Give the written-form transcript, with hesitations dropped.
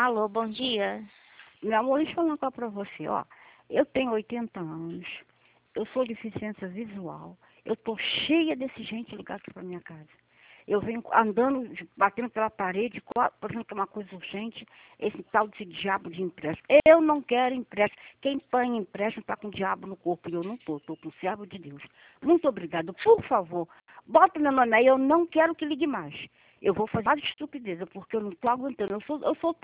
Alô, bom dia. Meu amor, deixa eu falar uma coisa pra você, ó. Eu tenho 80 anos, eu sou deficiência visual, eu tô cheia desse gente ligar aqui pra minha casa. Eu venho andando, batendo pela parede, fazendo que é uma coisa urgente, esse tal desse diabo de empréstimo. Eu não quero empréstimo. Quem põe empréstimo tá com o diabo no corpo, e eu não tô com o servo de Deus. Muito obrigado. Por favor, bota meu nome aí, eu não quero que ligue mais. Eu vou fazer várias estupidezes, porque eu não tô aguentando. Eu sou